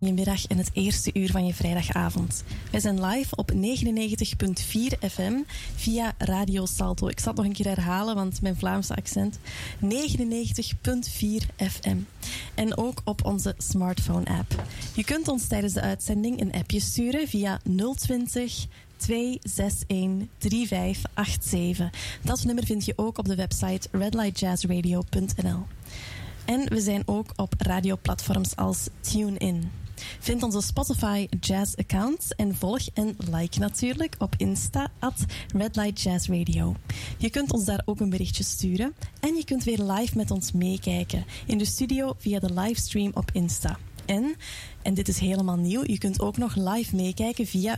Middag in het eerste uur van je vrijdagavond. Wij zijn live op 99.4 FM via Radio Salto. Ik zal het nog een keer herhalen, want mijn Vlaamse accent. 99.4 FM. En ook op onze smartphone-app. Je kunt ons tijdens de uitzending een appje sturen via 020 261 3587. Dat nummer vind je ook op de website redlightjazzradio.nl. En we zijn ook op radioplatforms als TuneIn. Vind onze Spotify Jazz account en volg en like natuurlijk op Insta @redlightjazzradio. Je kunt ons daar ook een berichtje sturen en je kunt weer live met ons meekijken in de studio via de livestream op Insta. En dit is helemaal nieuw, je kunt ook nog live meekijken via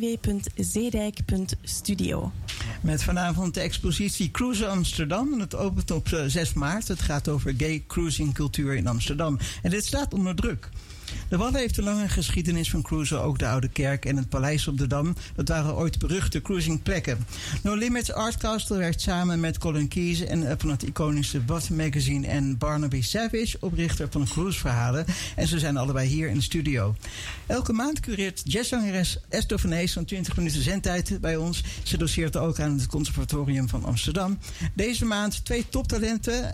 www.zeedijk.studio. Met vanavond de expositie Cruisen Amsterdam. En het opent op 6 maart. Het gaat over gay cruising cultuur in Amsterdam. En dit staat onder druk. De Wadden heeft een lange geschiedenis van cruisen. Ook de Oude Kerk en het Paleis op de Dam. Dat waren ooit beruchte cruisingplekken. No Limits Art Castle werkt samen met Colin Keys en van het iconische Bud Magazine en Barnaby Savage, oprichter van cruiseverhalen. En ze zijn allebei hier in de studio. Elke maand cureert jazzzangeres Esther van Hees van 20 minuten zendtijd bij ons. Ze doseert ook aan het Conservatorium van Amsterdam. Deze maand 2 toptalenten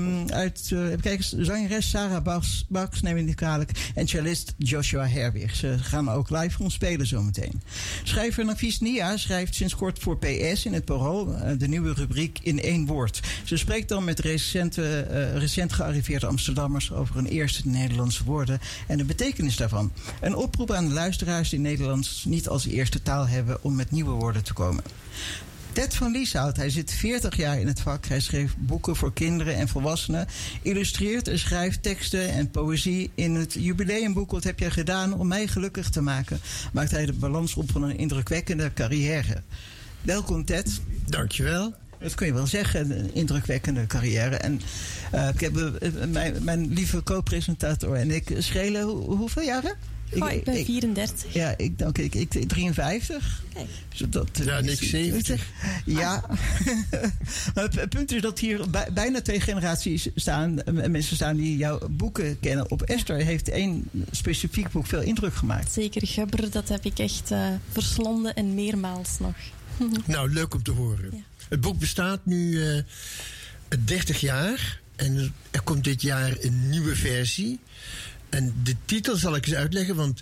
zangeres Sarah Baks, neem ik niet kwalijk, en cellist Joshua Herwig. Ze gaan ook live voor ons spelen zometeen. Schrijver Nafis Nia schrijft sinds kort voor PS in het Parool de nieuwe rubriek In 1 Woord. Ze spreekt dan met recent gearriveerde Amsterdammers over hun eerste Nederlandse woorden en de betekenis daarvan. Een oproep aan de luisteraars die Nederlands niet als eerste taal hebben om met nieuwe woorden te komen. Ted van Lieshout, hij zit 40 jaar in het vak. Hij schreef boeken voor kinderen en volwassenen, illustreert en schrijft teksten en poëzie. In het jubileumboek Wat heb jij gedaan om mij gelukkig te maken, maakt hij de balans op van een indrukwekkende carrière. Welkom Ted. Dankjewel. Dat kun je wel zeggen, een indrukwekkende carrière. En ik heb mijn lieve co-presentator en ik schelen hoeveel jaren? Ik ben 34. Ja, ik 53. Kijk. Niks 70. Ja. Maar het punt is dat hier bijna 2 generaties staan. Mensen staan die jouw boeken kennen. Op Esther heeft 1 specifiek boek veel indruk gemaakt. Zeker, Gubber, dat heb ik echt verslonden en meermaals nog. Nou, leuk om te horen. Ja. Het boek bestaat nu 30 jaar. En er komt dit jaar een nieuwe versie. En de titel zal ik eens uitleggen, want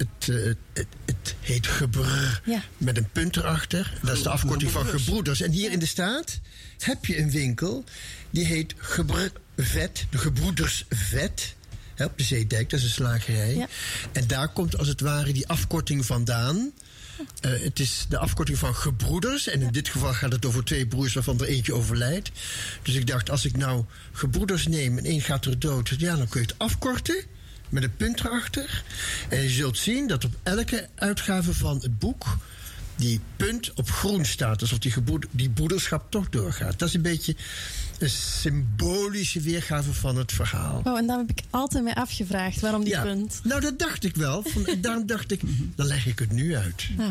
het heet Gebrr, met een punt erachter. Dat is de afkorting van Gebroeders. En hier in de staat heb je een winkel die heet Gebrr Vet, de Gebroeders Vet. Op de Zeedijk, dat is een slagerij. Ja. En daar komt als het ware die afkorting vandaan. Het is de afkorting van gebroeders. En in dit geval gaat het over 2 broers waarvan er eentje overlijdt. Dus ik dacht, als ik nou gebroeders neem en 1 gaat er dood, ja, dan kun je het afkorten met een punt erachter. En je zult zien dat op elke uitgave van het boek die punt op groen staat. Alsof die broederschap toch doorgaat. Dat is een beetje een symbolische weergave van het verhaal. Oh, en daar heb ik altijd mee afgevraagd. Waarom die punt? Nou, dat dacht ik wel. Daarom dacht ik, dan leg ik het nu uit. Nou,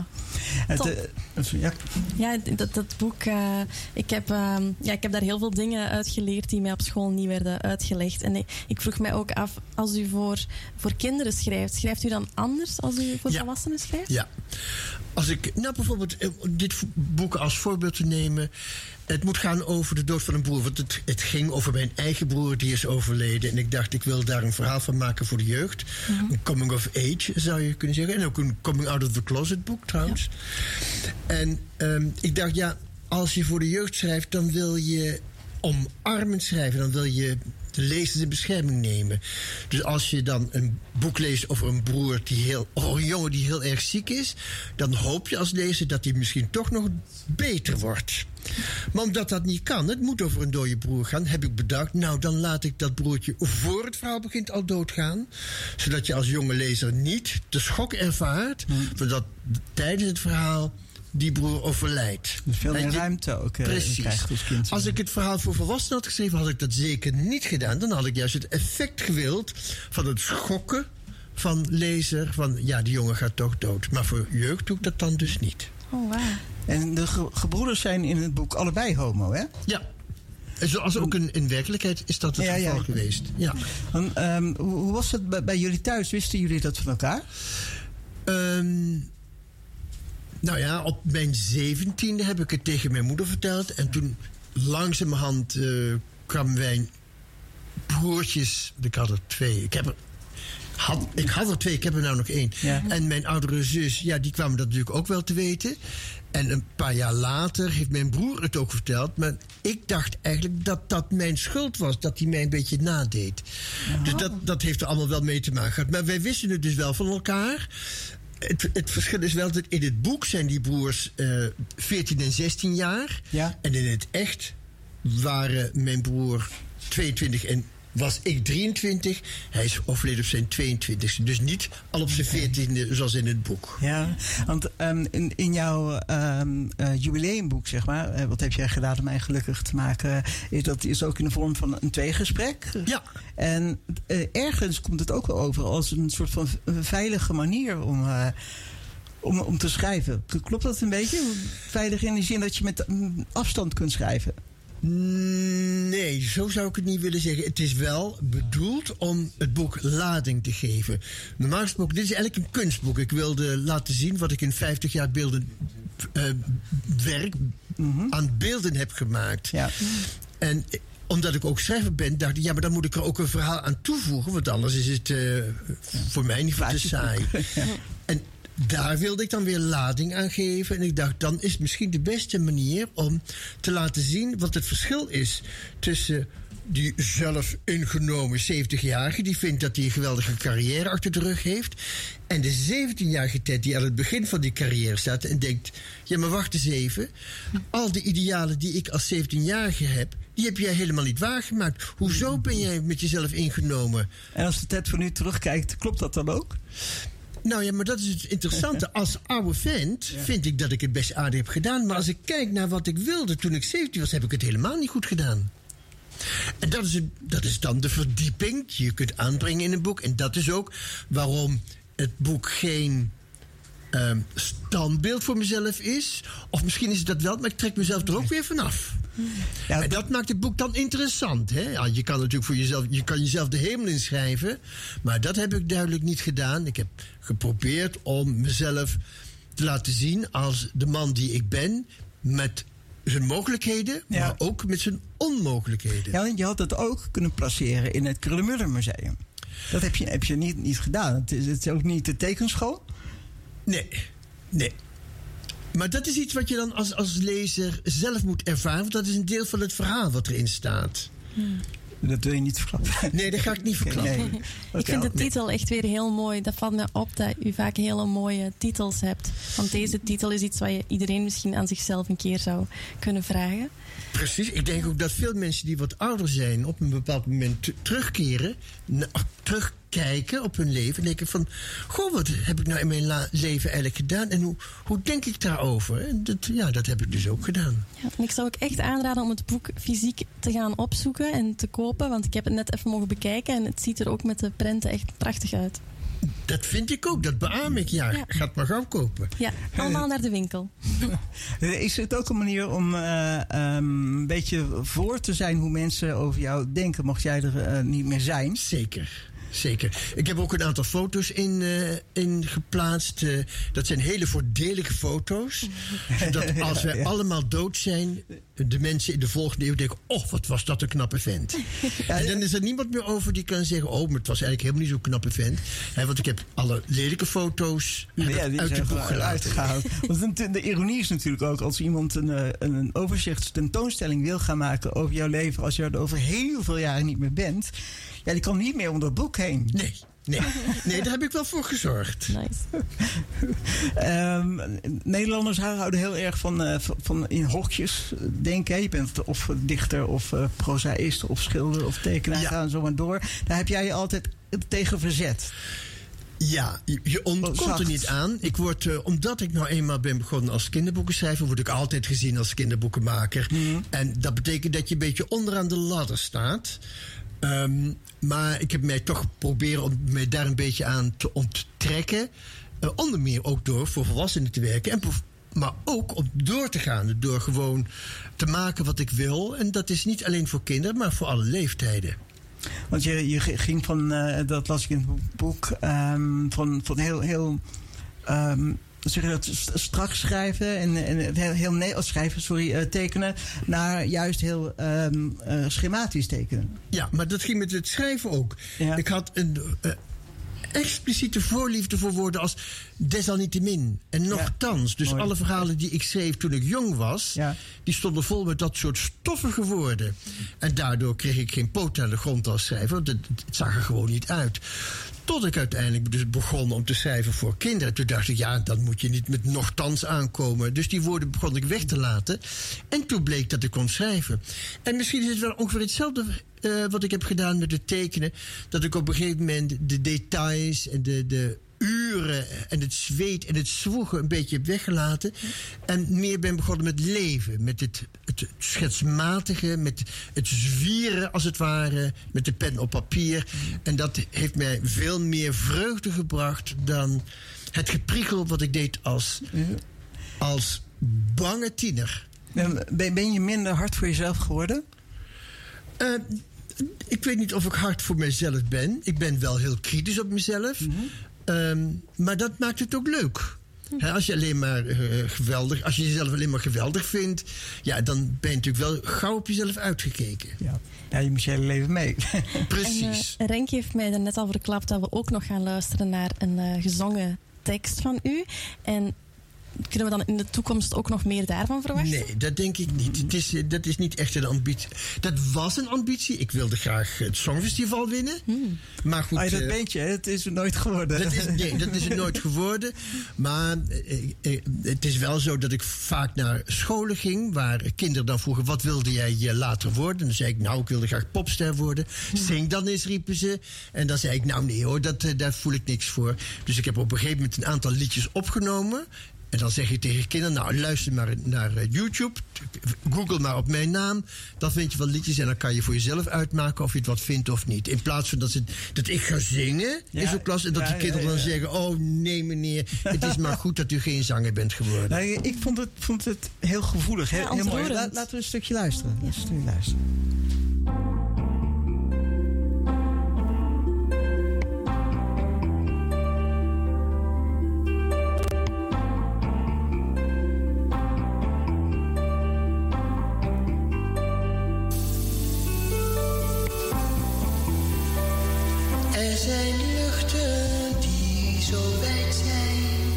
dat boek... Ik heb daar heel veel dingen uit geleerd die mij op school niet werden uitgelegd. En ik vroeg mij ook af, als u voor kinderen schrijft u dan anders als u voor volwassenen schrijft? Ja. Als ik bijvoorbeeld dit boek als voorbeeld te nemen. Het moet gaan over de dood van een broer. Want het ging over mijn eigen broer, die is overleden. En ik dacht, ik wil daar een verhaal van maken voor de jeugd. Mm-hmm. Een coming of age, zou je kunnen zeggen. En ook een coming out of the closet boek, trouwens. Ja. En ik dacht, als je voor de jeugd schrijft, dan wil je omarmend schrijven. Dan wil je de lezers in bescherming nemen. Dus als je dan een boek leest over een broer of een jongen die heel erg ziek is, dan hoop je als lezer dat hij misschien toch nog beter wordt. Maar omdat dat niet kan, het moet over een dode broer gaan, heb ik bedacht, nou dan laat ik dat broertje voor het verhaal begint al doodgaan. Zodat je als jonge lezer niet de schok ervaart, zodat tijdens het verhaal die broer overlijdt. Dus veel meer ruimte ook krijgt als kind. Als ik het verhaal voor volwassenen had geschreven, had ik dat zeker niet gedaan. Dan had ik juist het effect gewild van het schokken van lezer. Van die jongen gaat toch dood. Maar voor jeugd doe ik dat dan dus niet. Oh, wow. En de gebroeders zijn in het boek allebei homo, hè? Ja. Zoals ook in werkelijkheid is dat het geval geweest. Ja. Hoe was het bij jullie thuis? Wisten jullie dat van elkaar? Nou ja, op mijn 17e heb ik het tegen mijn moeder verteld. En toen langzamerhand kwamen wij broertjes. Ik had er 2. Ik had er 2, ik heb er nou nog 1. Ja. En mijn oudere zus, die kwamen dat natuurlijk ook wel te weten. En een paar jaar later heeft mijn broer het ook verteld. Maar ik dacht eigenlijk dat dat mijn schuld was. Dat hij mij een beetje nadeed. Oh. Dus dat heeft er allemaal wel mee te maken gehad. Maar wij wisten het dus wel van elkaar. Het verschil is wel dat in het boek zijn die broers 14 en 16 jaar. Ja. En in het echt waren mijn broer 22 en was ik 23. Hij is overleden op zijn 22e. Dus niet al op zijn 14e zoals in het boek. Ja, want in jouw jubileumboek, zeg maar, wat heb jij gedaan om mij gelukkig te maken, dat is ook in de vorm van een tweegesprek. Ja. En ergens komt het ook wel over als een soort van veilige manier om te schrijven. Klopt dat een beetje? Veilig in de zin dat je met afstand kunt schrijven? Nee, zo zou ik het niet willen zeggen. Het is wel bedoeld om het boek lading te geven. Normaal gesproken, dit is eigenlijk een kunstboek. Ik wilde laten zien wat ik in 50 jaar werk aan beelden heb gemaakt. Ja. En omdat ik ook schrijver ben, dacht ik, maar dan moet ik er ook een verhaal aan toevoegen. Want anders is het voor mij niet te saai. Ja. En daar wilde ik dan weer lading aan geven. En ik dacht, dan is het misschien de beste manier om te laten zien wat het verschil is tussen die zelf ingenomen 70-jarige, die vindt dat hij een geweldige carrière achter de rug heeft, en de 17-jarige Ted die aan het begin van die carrière staat en denkt, ja maar wacht eens even, al de idealen die ik als 17-jarige heb, die heb jij helemaal niet waargemaakt. Hoezo ben jij met jezelf ingenomen? En als de Ted van nu terugkijkt, klopt dat dan ook? Nou ja, maar dat is het interessante. Als oude vent vind ik dat ik het best aardig heb gedaan. Maar als ik kijk naar wat ik wilde toen ik 17 was, heb ik het helemaal niet goed gedaan. En dat is dan de verdieping die je kunt aanbrengen in een boek. En dat is ook waarom het boek geen standbeeld voor mezelf is. Of misschien is het dat wel, maar ik trek mezelf er ook weer vanaf. Ja, en dat maakt het boek dan interessant. Hè? Ja, je kan natuurlijk voor jezelf, je kan jezelf de hemel inschrijven. Maar dat heb ik duidelijk niet gedaan. Ik heb geprobeerd om mezelf te laten zien als de man die ik ben, met zijn mogelijkheden, maar ook met zijn onmogelijkheden. Ja, en je had dat ook kunnen placeren in het Kröller-Müller Museum. Dat heb je niet gedaan. Het is ook niet de tekenschool? Nee. Maar dat is iets wat je dan als lezer zelf moet ervaren. Want dat is een deel van het verhaal wat erin staat. Dat wil je niet verklappen. Nee, dat ga ik niet verklappen. Nee. Ik vind de titel echt weer heel mooi. Dat valt me op dat u vaak hele mooie titels hebt. Want deze titel is iets wat iedereen misschien aan zichzelf een keer zou kunnen vragen. Precies. Ik denk ook dat veel mensen die wat ouder zijn op een bepaald moment terugkijken op hun leven en denken van, goh, wat heb ik nou in mijn leven eigenlijk gedaan en hoe denk ik daarover? En dat heb ik dus ook gedaan. Ja, en ik zou ook echt aanraden om het boek fysiek te gaan opzoeken en te kopen, want ik heb het net even mogen bekijken en het ziet er ook met de prenten echt prachtig uit. Dat vind ik ook, dat beaam ik. Ja. Ga het maar gauw kopen. Ja, allemaal naar de winkel. Is het ook een manier om een beetje voor te zijn hoe mensen over jou denken, mocht jij er niet meer zijn? Zeker. Ik heb ook een aantal foto's in geplaatst. Dat zijn hele voordelige foto's. Zodat als wij allemaal dood zijn, de mensen in de volgende eeuw denken, oh, wat was dat een knappe vent. En dan is er niemand meer over die kan zeggen, oh, maar het was eigenlijk helemaal niet zo'n knappe vent. Want ik heb alle lelijke foto's uit het boek uitgehaald. Want de ironie is natuurlijk ook, als iemand een overzichtstentoonstelling wil gaan maken over jouw leven, als je er over heel veel jaren niet meer bent, ja, die kan niet meer om dat boek heen. Nee, daar heb ik wel voor gezorgd. Nice. Nederlanders houden heel erg van in hokjes denken. Je bent of dichter of prozaïst of schilder of tekenaar, gaan zo maar door. Daar heb jij je altijd tegen verzet. Ja, je ontkomt er niet aan. Ik word, omdat ik nou eenmaal ben begonnen als kinderboekenschrijver, word ik altijd gezien als kinderboekenmaker. En dat betekent dat je een beetje onderaan de ladder staat. Maar ik heb mij toch proberen om mij daar een beetje aan te onttrekken. Onder meer ook door voor volwassenen te werken. En Maar ook om door te gaan. Door gewoon te maken wat ik wil. En dat is niet alleen voor kinderen, maar voor alle leeftijden. Want je ging van, dat las ik in het boek, van heel zeg je dat, strak schrijven en tekenen, naar juist heel schematisch tekenen. Ja, maar dat ging met het schrijven ook. Ja. Ik had een expliciete voorliefde voor woorden als desalniettemin en nochtans. Dus alle verhalen die ik schreef toen ik jong was, die stonden vol met dat soort stoffige woorden. En daardoor kreeg ik geen poot aan de grond als schrijver, want het zag er gewoon niet uit. Tot ik uiteindelijk dus begon om te schrijven voor kinderen. Toen dacht ik, dan moet je niet met nochtans aankomen. Dus die woorden begon ik weg te laten. En toen bleek dat ik kon schrijven. En misschien is het wel ongeveer hetzelfde wat ik heb gedaan met het tekenen. Dat ik op een gegeven moment de details en de uren en het zweet en het zwoegen een beetje heb weggelaten. En meer ben begonnen met leven. Met het schetsmatige, met het zwieren als het ware, met de pen op papier. En dat heeft mij veel meer vreugde gebracht dan het geprikkel wat ik deed als bange tiener. Ben je minder hard voor jezelf geworden? Ik weet niet of ik hard voor mezelf ben. Ik ben wel heel kritisch op mezelf. Maar dat maakt het ook leuk. Als je alleen maar als je jezelf alleen maar geweldig vindt, dan ben je natuurlijk wel gauw op jezelf uitgekeken. Ja, je moet je hele leven mee. Precies. En Renke heeft mij er net al verklapt dat we ook nog gaan luisteren naar een gezongen tekst van u. En kunnen we dan in de toekomst ook nog meer daarvan verwachten? Nee, dat denk ik niet. Dat is niet echt een ambitie. Dat was een ambitie. Ik wilde graag het Songfestival winnen. Maar goed. Dat weet je, het is er nooit geworden. Dat is het nooit geworden. Maar het is wel zo dat ik vaak naar scholen ging, waar kinderen dan vroegen, wat wilde jij later worden? En dan zei ik, ik wilde graag popster worden. Zing dan eens, riepen ze. En dan zei ik, nee hoor, daar voel ik niks voor. Dus ik heb op een gegeven moment een aantal liedjes opgenomen. En dan zeg je tegen kinderen, luister maar naar YouTube. Google maar op mijn naam. Dan vind je wat liedjes en dan kan je voor jezelf uitmaken of je het wat vindt of niet. In plaats van dat ik ga zingen in zo'n klas en dat die kinderen dan zeggen, oh nee meneer, het is maar goed dat u geen zanger bent geworden. Ik vond het heel gevoelig, heel mooi. Laten we een stukje luisteren. Er zijn luchten die zo wijd zijn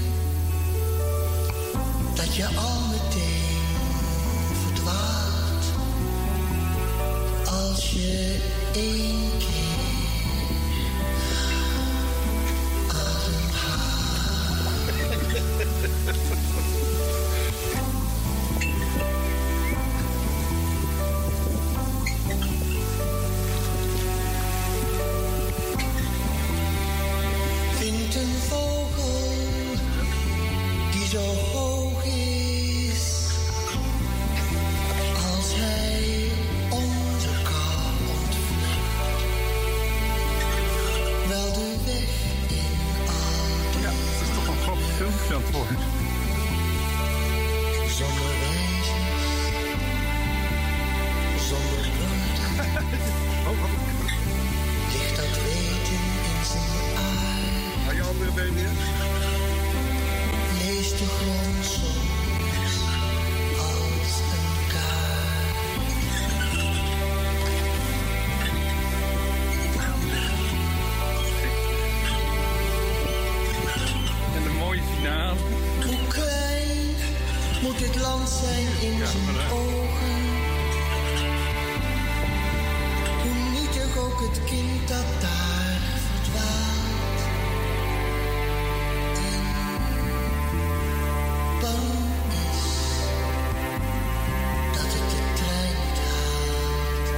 dat je al meteen verdwaalt. Als je één keer ademhaalt. Vindt een vogel die zo hoog is als hij onze kou ontvlucht, wel de weg in al. Ja, dat is toch een groot filmpje aan het worden. Zonder wijzers, zonder woorden, ligt dat weten in zijn aard. Ga je andere been weer? Lees de grond soms als een kaart. En een mooie finale. Hoe klein moet dit land zijn in zijn ogen? Hoe nietig ook het kind dat daar verdwaalt. En bang is dat het de trein niet haalt.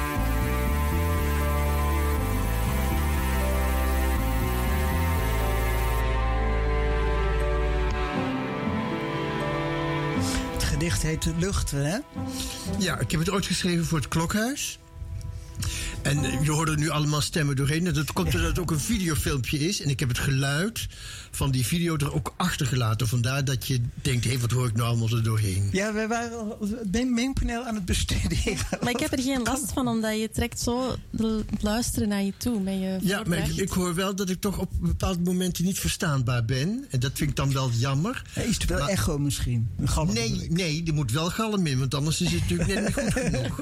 Het gedicht heet Luchten, hè? Ja, ik heb het ooit geschreven voor het Klokhuis. En je hoort er nu allemaal stemmen doorheen. En dat komt doordat het ook een videofilmpje is. En ik heb het geluid van die video er ook achtergelaten. Vandaar dat je denkt, hé, wat hoor ik nou allemaal er doorheen? Ja, wij waren al het mengpaneel aan het bestuderen. Maar ik heb er geen last van, omdat je trekt zo de luisteren naar je toe met je Ja, maar voordracht. ik hoor wel dat ik toch op bepaalde momenten niet verstaanbaar ben. En dat vind ik dan wel jammer. Is er wel echo misschien? Een galm bedoel ik. Nee, die moet wel galm in, want anders is het natuurlijk net niet goed genoeg.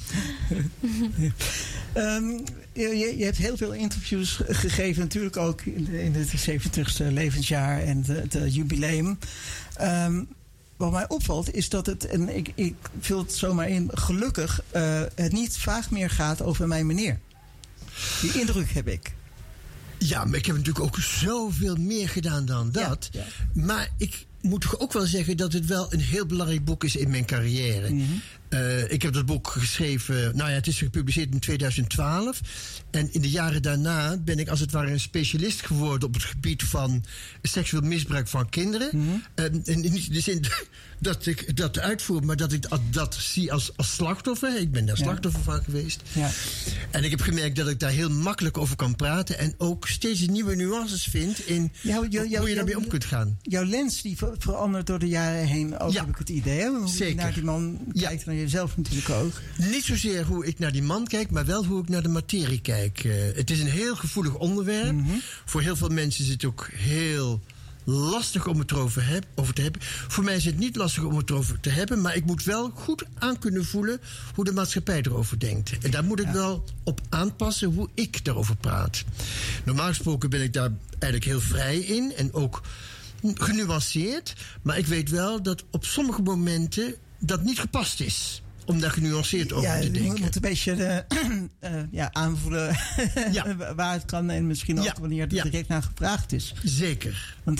Je hebt heel veel interviews gegeven, natuurlijk ook in het 70ste levensjaar en het jubileum. Wat mij opvalt is dat het, en ik vul het zomaar in, gelukkig het niet vaak meer gaat over mijn meneer. Die indruk heb ik. Ja, maar ik heb natuurlijk ook zoveel meer gedaan dan dat. Ja. Maar ik moet toch ook wel zeggen dat het wel een heel belangrijk boek is in mijn carrière. Mm-hmm. Ik heb dat boek geschreven, het is gepubliceerd in 2012. En in de jaren daarna ben ik als het ware een specialist geworden op het gebied van seksueel misbruik van kinderen. Mm-hmm. En niet in de zin dat ik dat uitvoer, maar dat ik dat zie als slachtoffer. Ik ben daar slachtoffer van geweest. Ja. En ik heb gemerkt dat ik daar heel makkelijk over kan praten. En ook steeds nieuwe nuances vind in hoe je daarmee om kunt gaan. Jouw lens die verandert door de jaren heen ook, heb ik het idee. Hè? Hoe Zeker. je naar die man kijkt, naar jezelf natuurlijk ook. Niet zozeer hoe ik naar die man kijk, maar wel hoe ik naar de materie kijk. Het is een heel gevoelig onderwerp. Mm-hmm. Voor heel veel mensen is het ook heel lastig om het over te hebben. Voor mij is het niet lastig om het erover te hebben, maar ik moet wel goed aan kunnen voelen hoe de maatschappij erover denkt. En daar moet ik wel op aanpassen hoe ik daarover praat. Normaal gesproken ben ik daar eigenlijk heel vrij in en ook genuanceerd. Maar ik weet wel dat op sommige momenten dat niet gepast is om daar genuanceerd over te denken. Je moet een beetje aanvoelen waar het kan en misschien ook wanneer er direct naar gevraagd is. Zeker. Want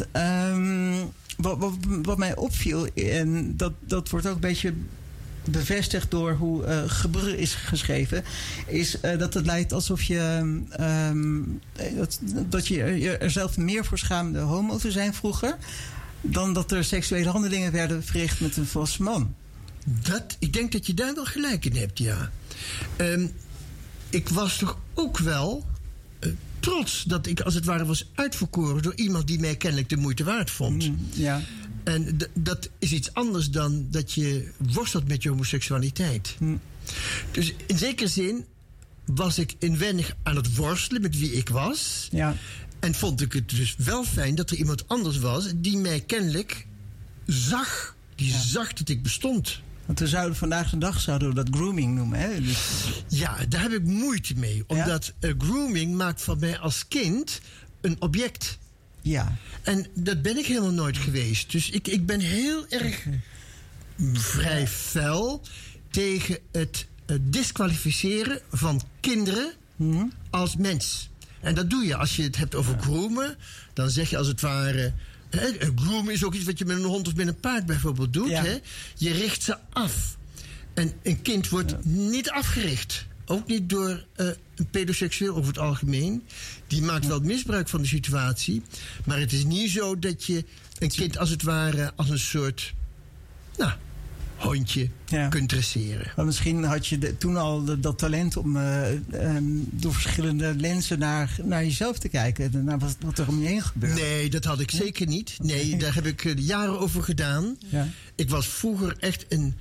wat mij opviel, en dat wordt ook een beetje bevestigd door hoe Gebrugge is geschreven, is dat het lijkt alsof je dat je er zelf meer voor schaamde homo te zijn vroeger, dan dat er seksuele handelingen werden verricht met een volwassen man. Ik denk dat je daar wel gelijk in hebt, ja. Ik was toch ook wel trots dat ik als het ware was uitverkoren door iemand die mij kennelijk de moeite waard vond. Ja. En dat is iets anders dan dat je worstelt met je homoseksualiteit. Dus in zekere zin was ik inwendig aan het worstelen met wie ik was. Ja. En vond ik het dus wel fijn dat er iemand anders was die mij kennelijk zag. Die zag dat ik bestond. Want we zouden vandaag de dag dat grooming noemen. Hè? Dus... Ja, daar heb ik moeite mee. Omdat grooming maakt van mij als kind een object. Ja. En dat ben ik helemaal nooit geweest. Dus ik ben heel erg vrij fel tegen het disqualificeren van kinderen als mens. En dat doe je als je het hebt over groomen. Dan zeg je als het ware... Groomen is ook iets wat je met een hond of met een paard bijvoorbeeld doet. Ja. Hè? Je richt ze af. En een kind wordt niet afgericht. Ook niet door een pedoseksueel over het algemeen. Die maakt wel misbruik van de situatie. Maar het is niet zo dat je een kind als het ware als een soort hondje kunt dresseren. Maar misschien had je toen al dat talent om door verschillende lenzen naar jezelf te kijken. Naar wat er om je heen gebeurt. Nee, dat had ik zeker niet. Nee, daar heb ik jaren over gedaan. Ja. Ik was vroeger echt een...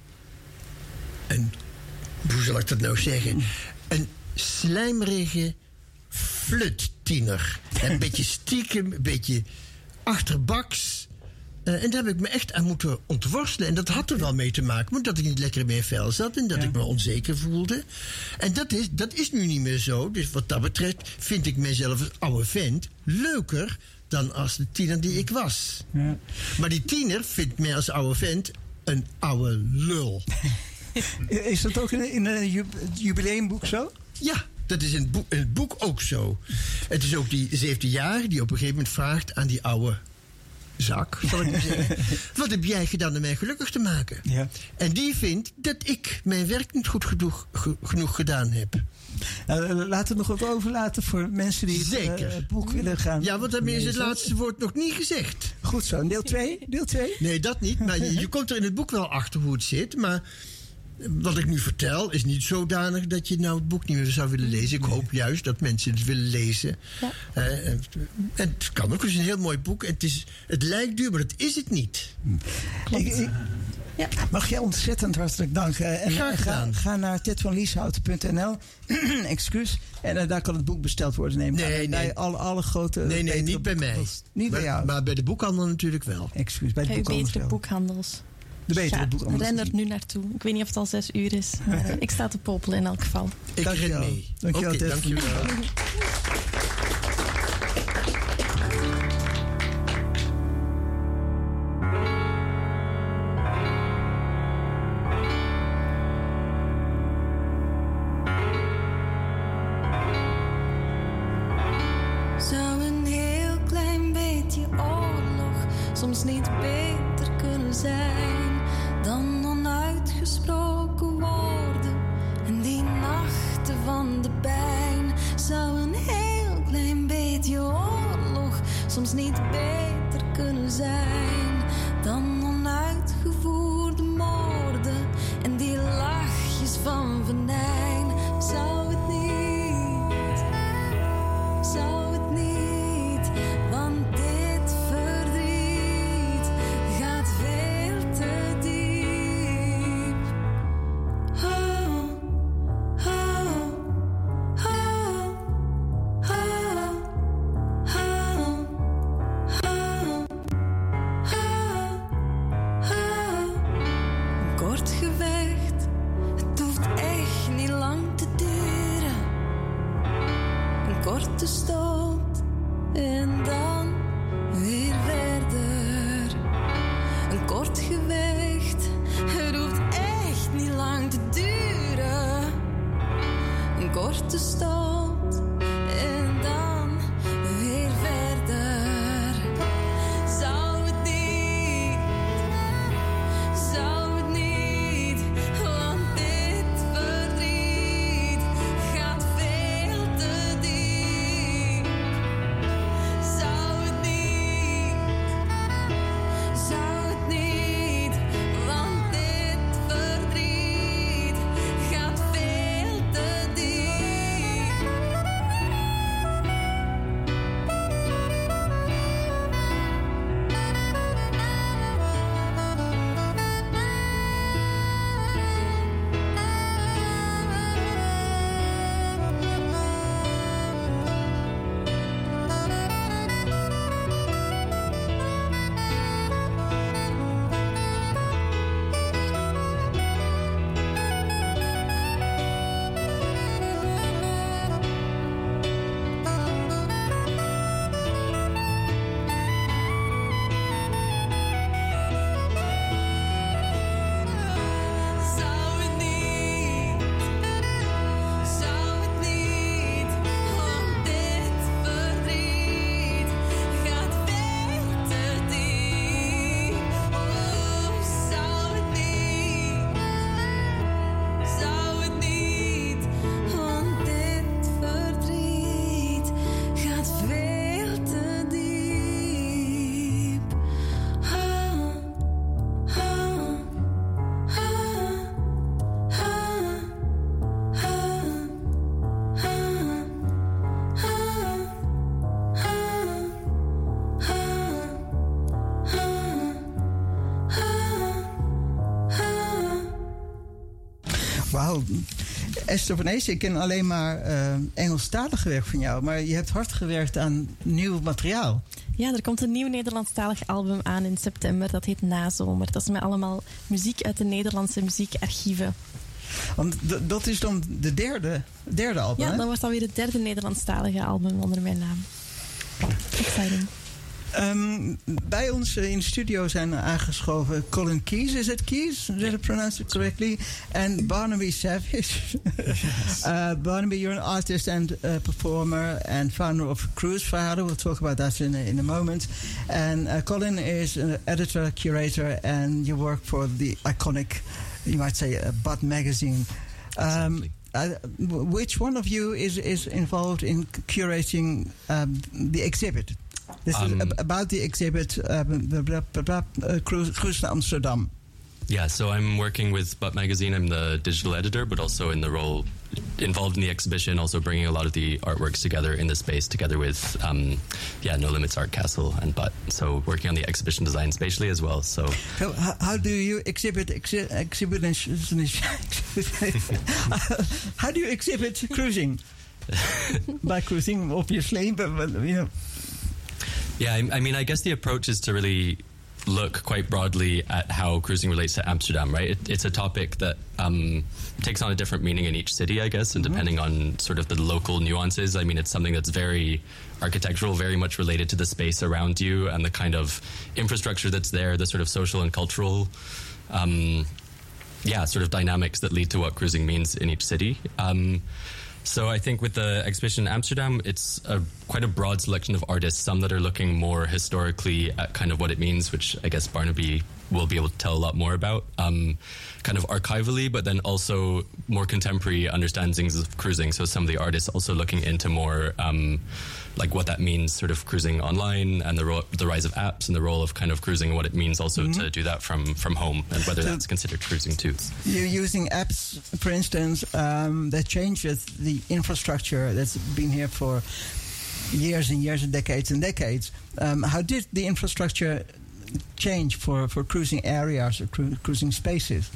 Hoe zal ik dat nou zeggen? Een slijmerige fluttiener. Een beetje stiekem, een beetje achterbaks. En daar heb ik me echt aan moeten ontworstelen. En dat had er wel mee te maken, omdat ik niet lekker in mijn vel zat en dat ik me onzeker voelde. En dat is nu niet meer zo. Dus wat dat betreft vind ik mezelf als oude vent leuker dan als de tiener die ik was. Ja. Maar die tiener vindt mij als oude vent een oude lul. Is dat ook in een jubileumboek zo? Ja, dat is in het boek ook zo. Het is ook die 17-jarige die op een gegeven moment vraagt aan die oude zak, zal ik maar zeggen. Wat heb jij gedaan om mij gelukkig te maken? Ja. En die vindt dat ik mijn werk niet goed genoeg gedaan heb. Laten we nog wat overlaten voor mensen die het boek willen gaan. Ja, want daarmee is het laatste woord nog niet gezegd. Goed zo, deel 2? Nee, dat niet. Maar je komt er in het boek wel achter hoe het zit. Maar wat ik nu vertel is niet zodanig dat je nou het boek niet meer zou willen lezen. Ik hoop juist dat mensen het willen lezen. Ja. En het kan ook. Het is een heel mooi boek. Het lijkt duur, maar dat is het niet. Ja. Mag jij ontzettend hartelijk danken. En Graag gedaan. Ga naar tedvanlieshouten.nl. Excuus. En daar kan het boek besteld worden. Nee. Bij alle grote... Nee, niet bij mij. Niet bij jou. Maar bij de boekhandel natuurlijk wel. Excuus, bij de Bij boekhandels betere wel. boekhandels. De betere boekhandels. Ren er nu naartoe. Ik weet niet of het al 6 uur is. Maar ik sta te popelen in elk geval. Ik Dankjewel. ren mee. Dankjewel, Oké, Ted. dankjewel. Zou een heel klein beetje oorlog soms niet beter kunnen zijn dan onuitgesproken woorden en die nachten van de pijn? Zou een heel klein beetje oorlog soms niet beter kunnen zijn dan onuitgevoerde moorden en die lachjes van venijn? Zou het niet? Zou het niet? Want dit verdriet gaat veel te diep. Oh, oh, oh, oh, een kort gevecht, het hoeft echt niet lang te duren. Een korte stoot en dan weer verder. Een kort gevecht, het hoeft echt niet lang te duren. Een korte stoot en dan weer verder. Zou het niet? Zou het niet? Want dit verdriet gaat veel te diep. Zou het niet? Zou het niet? Want dit verdriet gaat veel te diep. Zou het niet? Zou het niet? Want dit verdriet gaat veel te diep. Oh, zou het niet? Zou het niet? Want dit verdriet gaat veel te diep. Wauw. Esther van Ees, ik ken alleen maar Engelstalige werk van jou. Maar je hebt hard gewerkt aan nieuw materiaal. Ja, er komt een nieuw Nederlandstalig album aan in september. Dat heet Nazomer. Dat is met allemaal muziek uit de Nederlandse muziekarchieven. Want dat is dan de derde album, Ja, hè? dat wordt alweer het 3e Nederlandstalige album onder mijn naam. Exciting. Bij ons in de studio zijn aangeschoven Colin Keys. Is it Keys? Did I pronounce it correctly? And Barnaby Savage. Barnaby, you're an artist and performer and founder of Cruise Verhalen. We'll talk about that in a moment. And Colin is an editor, curator, and you work for the iconic, you might say, Bud magazine. Which one of you is involved in curating the exhibit? This is about the exhibit Cruise naar Amsterdam. Yeah, so I'm working with Butt Magazine. I'm the digital editor, but also in the role involved in the exhibition, also bringing a lot of the artworks together in the space, together with No Limits Art Castle and Butt. So working on the exhibition design spatially as well. So how do you exhibit how do you exhibit cruising? By cruising, obviously, but you know. yeah, I mean, I guess the approach is to really look quite broadly at how cruising relates to Amsterdam, right? It's a topic that takes on a different meaning in each city, I guess, and depending on sort of the local nuances. I mean, it's something that's very architectural, very much related to the space around you and the kind of infrastructure that's there, the sort of social and cultural, sort of dynamics that lead to what cruising means in each city. So I think with the exhibition in Amsterdam, it's quite a broad selection of artists, some that are looking more historically at kind of what it means, which I guess Barnaby will be able to tell a lot more about, kind of archivally, but then also more contemporary understandings of cruising. So some of the artists also looking into more like what that means, sort of cruising online and the rise of apps and the role of kind of cruising and what it means also to do that from home and whether that's considered cruising too. You're using apps, for instance, that changes the infrastructure that's been here for years and years and decades and decades. How did the infrastructure change for cruising areas or cruising spaces?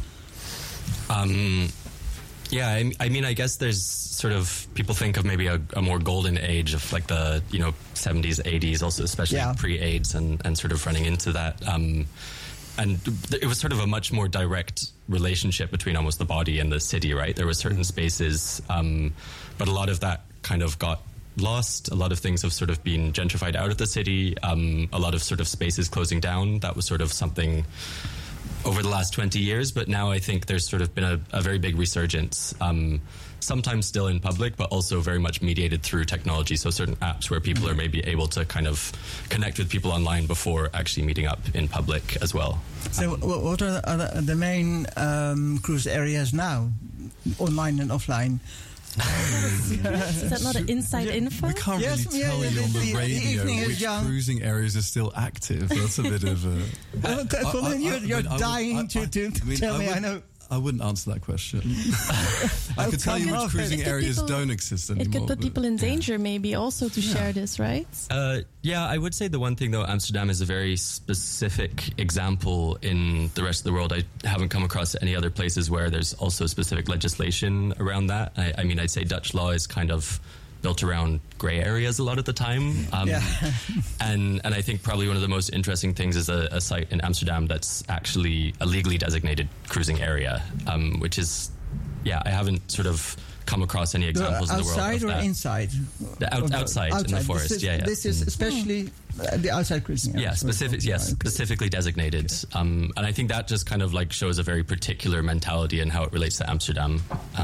Yeah, I mean, I guess there's sort of, people think of maybe a more golden age of like the, 70s, 80s, also especially pre-AIDS and sort of running into that. And it was sort of a much more direct relationship between almost the body and the city, right? There were certain spaces, but a lot of that kind of got lost. A lot of things have sort of been gentrified out of the city. A lot of sort of spaces closing down. That was sort of something over the last 20 years, but now I think there's sort of been a very big resurgence, sometimes still in public, but also very much mediated through technology. So certain apps where people are maybe able to kind of connect with people online before actually meeting up in public as well. So what are the main cruise areas now, online and offline? Is that not an inside info? We can't really tell you on the radio which cruising areas are still active. That's a bit of a... Colin, you're dying to tell me, I know. I wouldn't answer that question. I could tell you which cruising areas don't exist anymore. It could put people in danger maybe also to share this, right? Yeah, I would say the one thing though, Amsterdam is a very specific example in the rest of the world. I haven't come across any other places where there's also specific legislation around that. I mean, I'd say Dutch law is kind of built around grey areas a lot of the time. And I think probably one of the most interesting things is a site in Amsterdam that's actually a legally designated cruising area, which is, I haven't sort of come across any examples in the world of that. Outside or inside? Outside in the forest, This is especially the outside cruising area. Yeah, specifically designated. And I think that just kind of like shows a very particular mentality and how it relates to Amsterdam.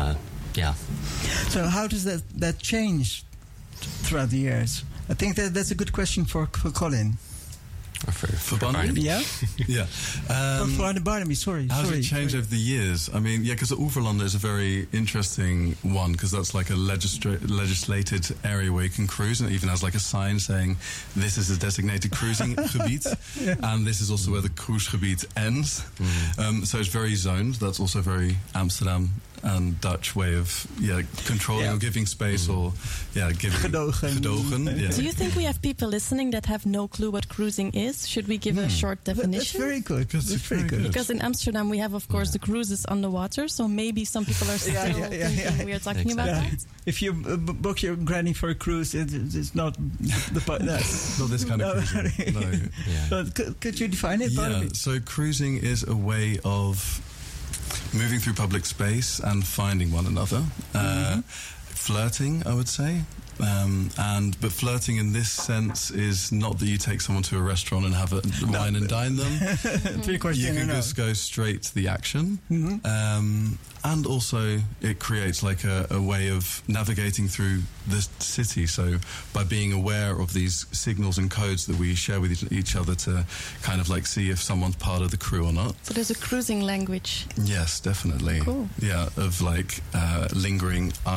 So how does that change throughout the years? I think that's a good question for Colin. For Barnaby? Yeah? Yeah. For Barnaby, sorry. How does it change over the years? I mean, because Overlander is a very interesting one, because that's like a legislated area where you can cruise, and it even has like a sign saying this is a designated cruising gebied, and this is also where the cruisegebied ends. So it's very zoned. That's also very Amsterdam and Dutch way of controlling or giving space or giving gedogen. Yeah. Do you think we have people listening that have no clue what cruising is? Should we give a short definition? That's very good. That's very good. Because in Amsterdam we have, of course, the cruises on the water, so maybe some people are still thinking we are talking about that. If you book your granny for a cruise, it's not that's not this kind of cruising. No. Could you define it? Yeah. So cruising is a way of moving through public space and finding one another. Flirting, I would say. But flirting in this sense is not that you take someone to a restaurant and have a wine and dine them. You can just go straight to the action. And also it creates like a way of navigating through the city. So by being aware of these signals and codes that we share with each other to kind of like see if someone's part of the crew or not. So there's a cruising language. Yes, definitely. Cool. Yeah, of like lingering eyes,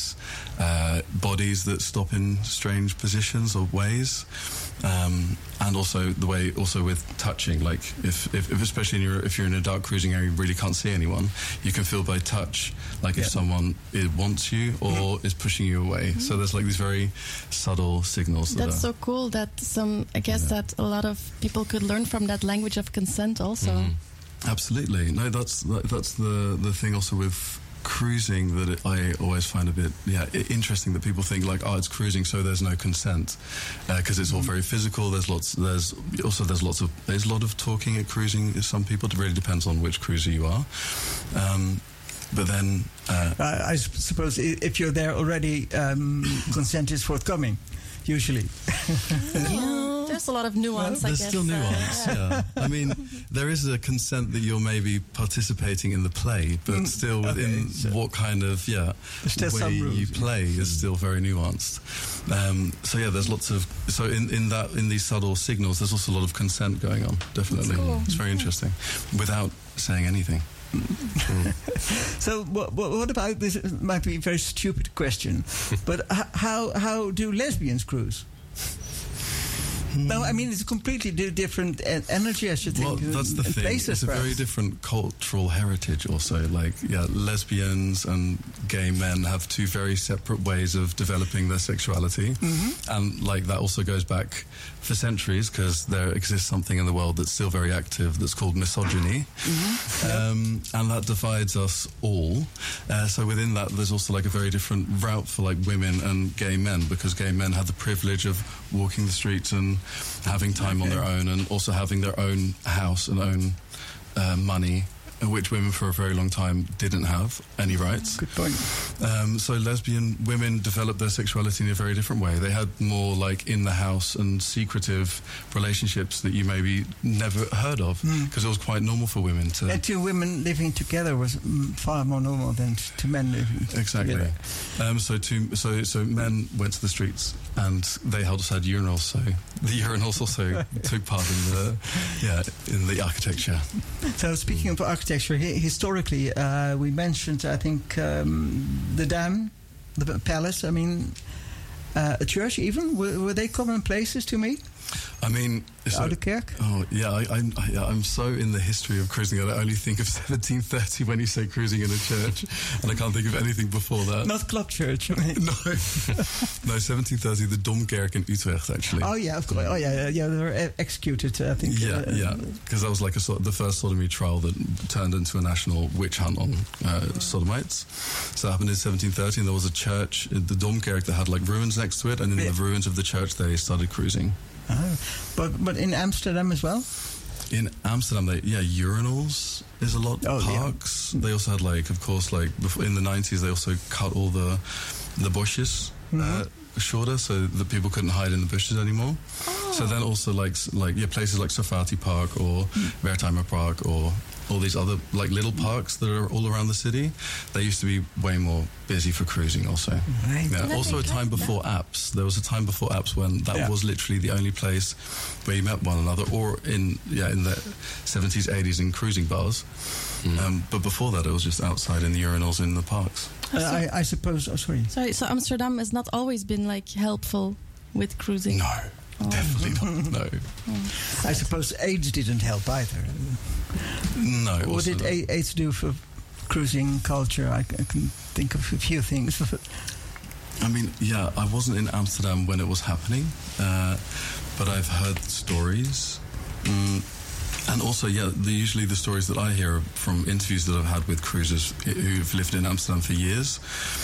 legs, bodies that stop in strange positions or ways, and also the way with touching. Like if especially if you're in a dark cruising area, you really can't see anyone. You can feel by touch, like if someone wants you or is pushing you away. So there's like these very subtle signals. That's so cool that I guess that a lot of people could learn from that language of consent also. Absolutely. No, that's the thing also with cruising that I always find a bit interesting, that people think like, oh, it's cruising, so there's no consent, because it's all very physical. There's a lot of talking at cruising. Some people, it really depends on which cruiser you are. But then I suppose if you're there already, consent is forthcoming, usually. There's a lot of nuance, I there's guess. Still nuance, yeah. I mean, there is a consent that you're maybe participating in the play, but still within what kind of, way you play is still very nuanced. There's lots of... So in these subtle signals, there's also a lot of consent going on, definitely. Cool. It's very interesting, without saying anything. So what about this? It might be a very stupid question, but how do lesbians cruise? No, I mean, it's a completely different energy, I should think. Well, that's the thing. It's a very different cultural heritage also. Like, lesbians and gay men have two very separate ways of developing their sexuality. And, like, that also goes back for centuries, because there exists something in the world that's still very active that's called misogyny. And that divides us all. So within that, there's also, like, a very different route for, like, women and gay men, because gay men have the privilege of walking the streets and having time on their own, and also having their own house and own money, which women for a very long time didn't have any rights. Good point. So lesbian women developed their sexuality in a very different way. They had more like in the house and secretive relationships that you maybe never heard of, because it was quite normal for women to... And two women living together was far more normal than two men living together. So men went to the streets, and they also had urinals, so the urinals also took part in the architecture. So speaking of architecture, historically, we mentioned, I think, the dam, the palace, I mean, a church even. Were they common places to me? I mean, Oude Kerk? Oh, yeah, I'm so in the history of cruising that I only think of 1730 when you say cruising in a church, and I can't think of anything before that. Not Club Church. No, 1730, the Domkerk in Utrecht, actually. Oh, yeah, of course. Oh, yeah, they were executed, I think. Yeah, because that was like the first sodomy trial that turned into a national witch hunt on sodomites. So that happened in 1730, and there was a church, the Domkerk, that had like ruins next to it, and in the ruins of the church they started cruising. Oh, but in Amsterdam as well? In Amsterdam, urinals is a lot. Parks. Yeah. They also had, like, of course, like in the 90s, they also cut all the bushes shorter, so that people couldn't hide in the bushes anymore. Oh. So then also places like Safati Park or Wertheimer Park or all these other like little parks that are all around the city, they used to be way more busy for cruising also. Right. Yeah. Also a time before apps. There was a time before apps when that was literally the only place where you met one another, or in the 70s, 80s in cruising bars. But before that, it was just outside in the urinals in the parks. I suppose... Oh, sorry. Sorry, so Amsterdam has not always been like helpful with cruising? No. Definitely not. No. I suppose AIDS didn't help either. No. What did AIDS do for cruising culture? I can think of a few things. I mean, I wasn't in Amsterdam when it was happening, but I've heard stories. And also, usually the stories that I hear from interviews that I've had with cruisers who've lived in Amsterdam for years.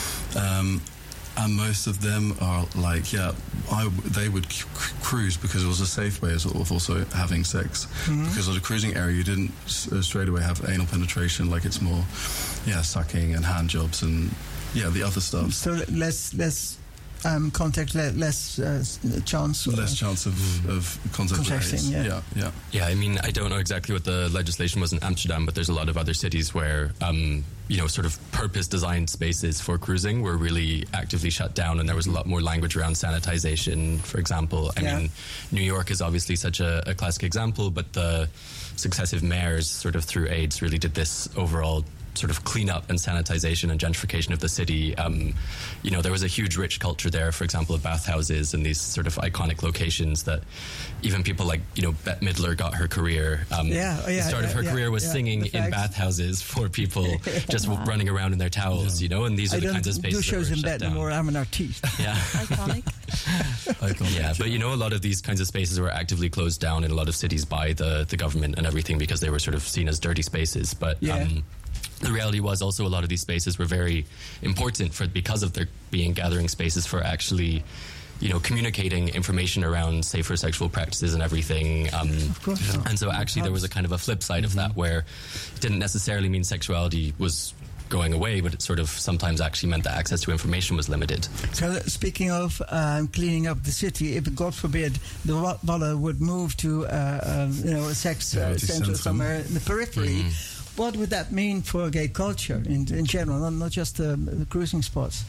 And most of them are like, they would cruise because it was a safe way of also having sex. Because of the cruising area, you didn't straight away have anal penetration. Like, it's more, sucking and hand jobs and, the other stuff. So less contact, less chance. Less chance of contact with AIDS. Yeah, I mean, I don't know exactly what the legislation was in Amsterdam, but there's a lot of other cities where, sort of purpose-designed spaces for cruising were really actively shut down, and there was a lot more language around sanitization, for example. I mean, New York is obviously such a classic example, but the successive mayors, sort of through AIDS, really did this overall sort of cleanup and sanitization and gentrification of the city. There was a huge rich culture there, for example, of bathhouses and these sort of iconic locations that even people like, Bette Midler got her career. The start of her career was singing in bathhouses for people just running around in their towels, and these are the kinds of spaces do shows that were in shut bed down. anymore. I'm an artist. Yeah. Iconic. Yeah, but a lot of these kinds of spaces were actively closed down in a lot of cities by the government and everything because they were sort of seen as dirty spaces. But the reality was also a lot of these spaces were very important because of their being gathering spaces for actually, communicating information around safer sexual practices and everything. Of course. Yeah. And so actually there was a kind of a flip side of that where it didn't necessarily mean sexuality was going away, but it sort of sometimes actually meant that access to information was limited. So speaking of cleaning up the city, if God forbid the Wallen would move to a sex center somewhere in the periphery, what would that mean for gay culture in general, not just the cruising spots?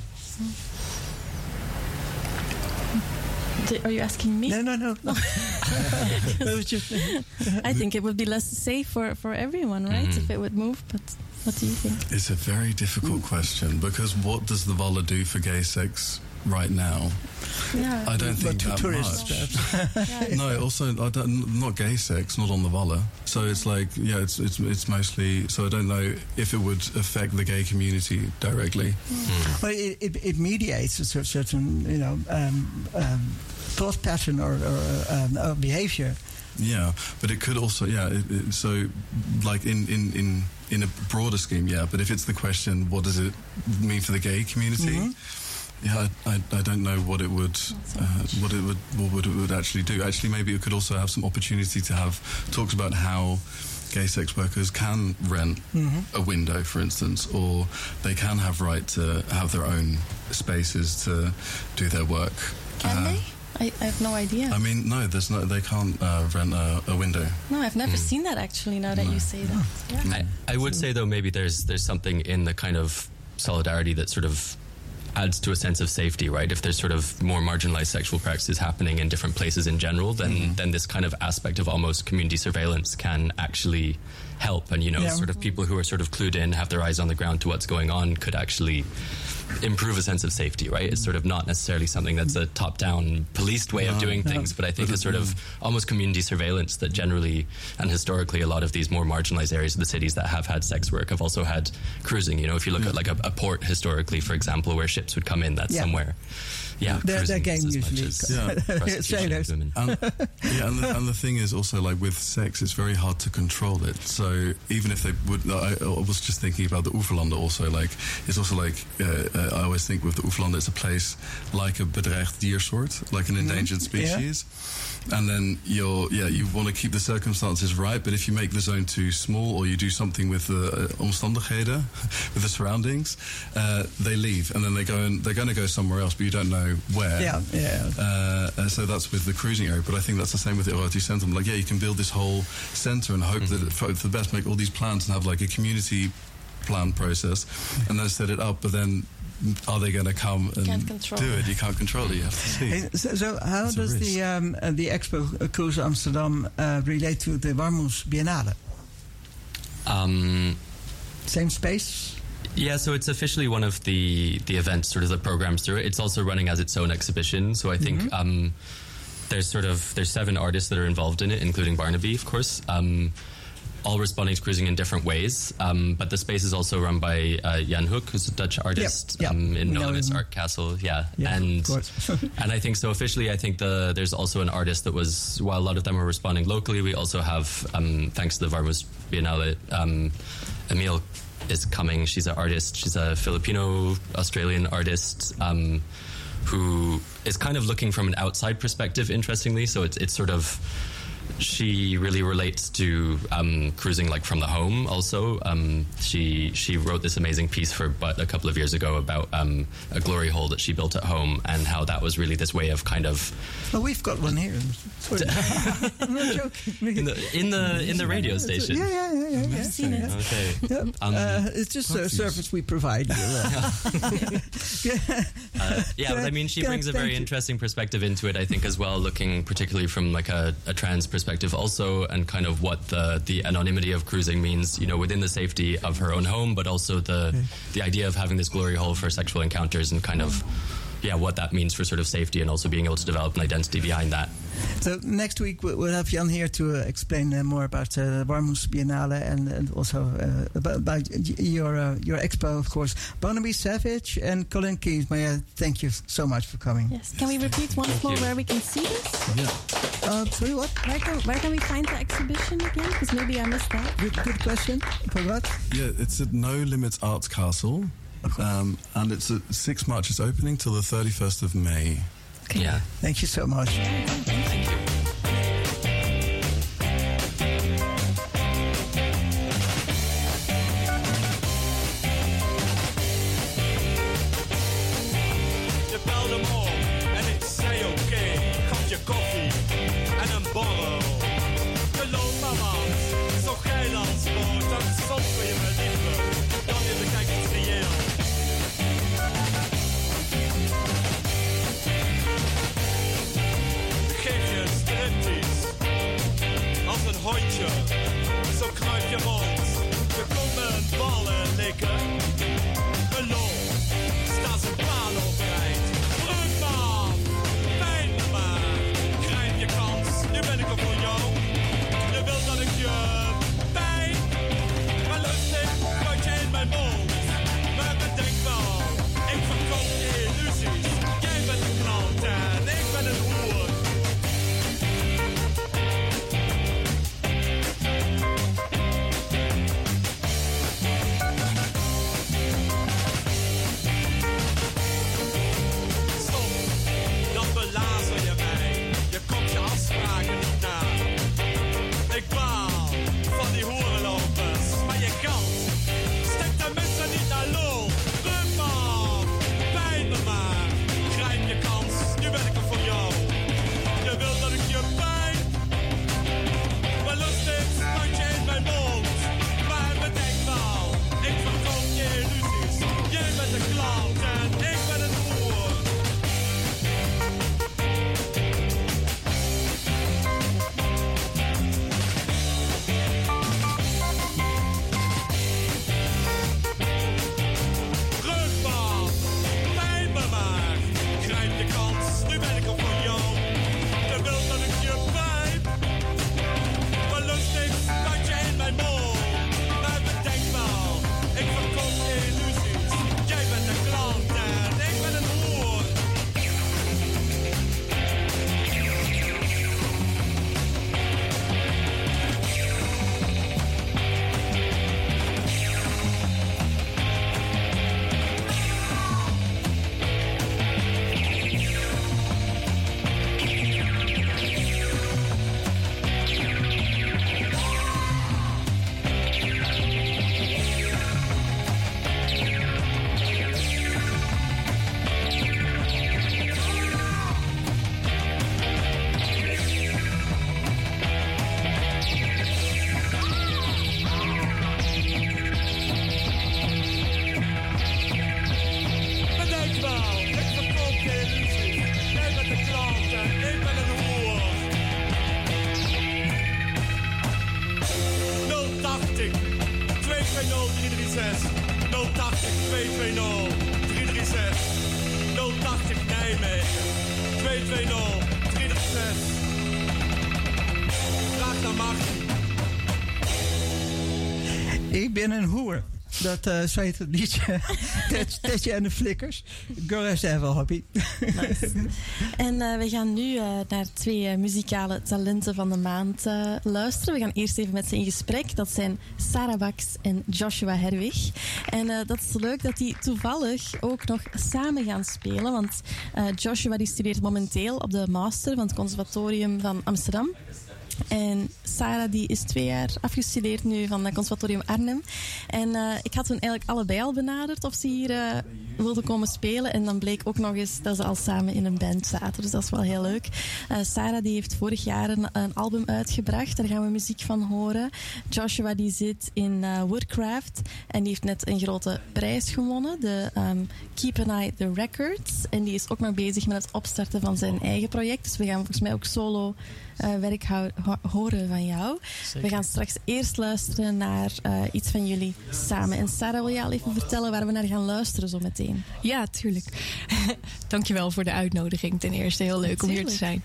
Are you asking me? No. It was just. I think it would be less safe for everyone, right? If it would move, but what do you think? It's a very difficult question because what does the Wallen do for gay sex right now? Yeah. I don't think that tourists, much. No, also not gay sex, not on the Wallen. So it's like, it's mostly. So I don't know if it would affect the gay community directly. Well, it mediates a certain thought pattern or behavior. Yeah, but it could also, so like in a broader scheme, but if it's the question, what does it mean for the gay community? Yeah, I don't know what it would actually do. Actually, maybe it could also have some opportunity to have talks about how gay sex workers can rent a window, for instance, or they can have right to have their own spaces to do their work. Can they? I have no idea. I mean, no, they can't rent a window. No, I've never seen that actually. Now that you say that, yeah. I would say though maybe there's something in the kind of solidarity that sort of adds to a sense of safety, right? If there's sort of more marginalized sexual practices happening in different places in general, then this kind of aspect of almost community surveillance can actually help. And, sort of people who are sort of clued in, have their eyes on the ground to what's going on could actually improve a sense of safety, right? It's sort of not necessarily something that's a top-down policed way of doing things, but I think it's sort of almost community surveillance that generally and historically a lot of these more marginalized areas of the cities that have had sex work have also had cruising. If you look at like a port historically, for example, where ships would come in, that's somewhere. Yeah, they're game usually. Sailors. And the thing is also, like with sex, it's very hard to control it. So even if they would, I was just thinking about the Oeverlanden also. Like it's also like I always think with the Oeverlanden, it's a place like a bedreigd diersoort, like an endangered species. And then you want to keep the circumstances right, but if you make the zone too small or you do something with the omstandigheden, with the surroundings, they leave and then they're going to go somewhere else, but you don't know where. So that's with the cruising area, but I think that's the same with the Erotisch Centrum. Like, you can build this whole center and hope that for the best, make all these plans and have like a community plan process and then set it up, but then are they going to come and do it? You can't control it. You have to see. Hey, so how does the Expo Cruise Amsterdam relate to the Warmoes Biennale? Same space? Yeah, so it's officially one of the events, sort of the programs through it. It's also running as its own exhibition. So I think there's 7 artists that are involved in it, including Barnaby, of course. All responding to cruising in different ways. But the space is also run by Jan Hoek, who's a Dutch artist in Nolemits Art Castle. And and I think so officially, I think there's also an artist that was, while a lot of them are responding locally, we also have, thanks to the Warmoes Biennale, Emile is coming. She's an artist. She's a Filipino-Australian artist who is kind of looking from an outside perspective, interestingly. So it's sort of, she really relates to cruising like from the home also. She wrote this amazing piece for Butt a couple of years ago about a glory hole that she built at home and how that was really this way of kind of... Oh, we've got one here. Sorry. I'm not joking. In the radio station. Yeah. I've seen it. Okay. It's just a service we provide you. But I mean, she brings a very interesting perspective into it, I think, as well, looking particularly from like a trans perspective also, and kind of what the anonymity of cruising means, you know, within the safety of her own home, but also the idea of having this glory hole for sexual encounters and kind of, what that means for sort of safety and also being able to develop an identity behind that. So next week we'll have Jan here to explain more about the Warmoes Biennale and also about your expo, of course. Barnaby Savage and Colin Keynes, may I thank you so much for coming. Yes. Can we repeat once more where we can see this? Yeah. Sorry, what? Where can we find the exhibition again? Because maybe I missed that. Good question. For what? Yeah, it's at No Limits Arts Castle. And it's at 6 March. It's opening till the 31st of May. Okay. Yeah. Thank you so much. Thank you. Je belde me op en ik zei oké, kopje koffie en een borrel. Geloof maar man, zo geil als brood, dan soms wil je me liever, dan weer bekijk iets reëel. Geef je een striptease, als een hondje, zo kruip je mond. Je komt me een ballen likken, geloof. Staan ze paal overeind. Druk maar, pijn me maar. Grijp je kans, nu ben ik er voor jou. Je wilt dat ik je pijn, maar lustig kruid je in mijn mond. Maar bedenk wel, ik verkoop je illusies. Jij bent een klant en ik ben een hoer. Dan belazer je mij, je komt je afspraken niet na. Ik baal van die hoerenlopers, maar je kant steekt tenminste niet naar lul. Druk maar, pijn me maar, grijp je kans, nu ben ik er voor jou. Je wilt dat ik je pijn, maar lustig spuit je in mijn mond. Maar bedenk wel, ik verkoop je illusies. Jij bent een klant en ik ben een hoer. Rugbaal, pijn me maar. Grijp je kans, nu ben ik er voor jou. Je wilt dat ik je pijn, maar lustig spuit je in mijn mond. Maar bedenk wel, ik verkoop je illusies. Jij bent een klant en ik ben een hoer. Bedenk wel, ik verkoop je illusies. Jij bent een klant en ik ben een hoer. 080 220 336 080 220 336 080 Nijmegen 220 336. Vraag naar Martin. Ik ben een hoer. Dat zei het liedje. Tetje en de Flikkers. Girl has to have a hobby. Nice. En we gaan nu naar 2 muzikale talenten van de maand luisteren. We gaan eerst even met ze in gesprek. Dat zijn Sarah Bax en Joshua Herwig. En dat is leuk dat die toevallig ook nog samen gaan spelen. Want Joshua die studeert momenteel op de master van het Conservatorium van Amsterdam. En Sarah die is 2 jaar afgestudeerd nu van het Conservatorium Arnhem. En ik had hun eigenlijk allebei al benaderd of ze hier wilden komen spelen. En dan bleek ook nog eens dat ze al samen in een band zaten. Dus dat is wel heel leuk. Sarah die heeft vorig jaar een album uitgebracht. Daar gaan we muziek van horen. Joshua die zit in Woodcraft. En die heeft net een grote prijs gewonnen. De Keep an Eye the Records. En die is ook nog bezig met het opstarten van zijn eigen project. Dus we gaan volgens mij ook solo werk horen van jou. Zeker. We gaan straks eerst luisteren naar iets van jullie samen. En Sarah, wil jij al even vertellen waar we naar gaan luisteren zo meteen? Ja, tuurlijk. Dankjewel voor de uitnodiging. Ten eerste heel leuk om hier te zijn.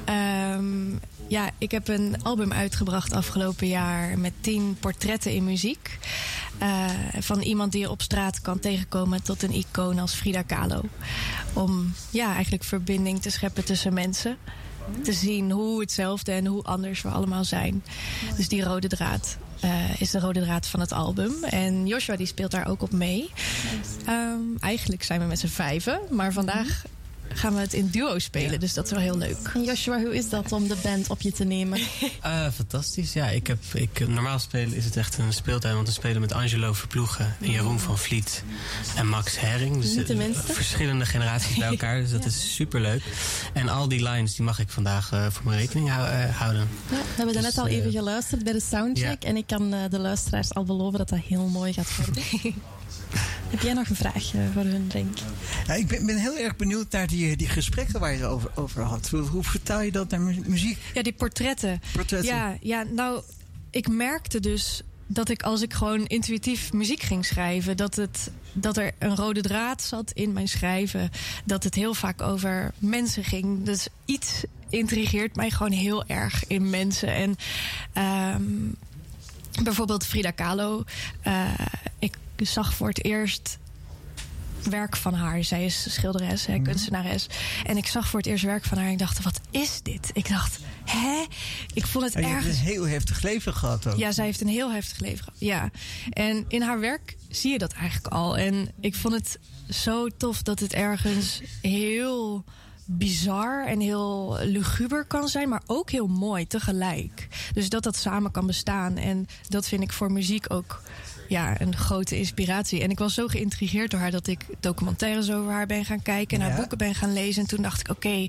Ik heb een album uitgebracht afgelopen jaar met 10 portretten in muziek. Van iemand die je op straat kan tegenkomen tot een icoon als Frida Kahlo. Om eigenlijk verbinding te scheppen tussen mensen. Te zien hoe hetzelfde en hoe anders we allemaal zijn. Dus die rode draad is de rode draad van het album. En Joshua die speelt daar ook op mee. Eigenlijk zijn we met z'n 5, maar vandaag gaan we het in duo spelen. Dus dat is wel heel leuk. En Joshua, hoe is dat om de band op je te nemen? Fantastisch. Ja, normaal spelen is het echt een speeltuin. Want we spelen met Angelo Verploegen en Jeroen van Vliet en Max Herring. Dus Niet de minste. Verschillende generaties bij elkaar. Dus dat is superleuk. En al die lines die mag ik vandaag voor mijn rekening houden. Ja, we hebben er net al even geluisterd bij de soundcheck. En ik kan de luisteraars al beloven dat dat heel mooi gaat worden. Heb jij nog een vraag voor hun, Renk? Ja, ik ben heel erg benieuwd naar die gesprekken waar je het over had. Hoe vertaal je dat naar muziek? Ja, die portretten. Ja, nou, ik merkte dus dat als ik gewoon intuïtief muziek ging schrijven, dat er een rode draad zat in mijn schrijven. Dat het heel vaak over mensen ging. Dus iets intrigeert mij gewoon heel erg in mensen. En bijvoorbeeld Frida Kahlo. Ik zag voor het eerst werk van haar. Zij is schilderes, kunstenares. En ik zag voor het eerst werk van haar en ik dacht, wat is dit? Ik dacht, hè? Ik vond het ergens... Je hebt een heel heftig leven gehad ook. Ja, zij heeft een heel heftig leven gehad. Ja. En in haar werk zie je dat eigenlijk al. En ik vond het zo tof dat het ergens heel bizar en heel luguber kan zijn, maar ook heel mooi tegelijk. Dus dat samen kan bestaan. En dat vind ik voor muziek ook een grote inspiratie. En ik was zo geïntrigeerd door haar dat ik documentaires over haar ben gaan kijken en haar boeken ben gaan lezen. En toen dacht ik, oké,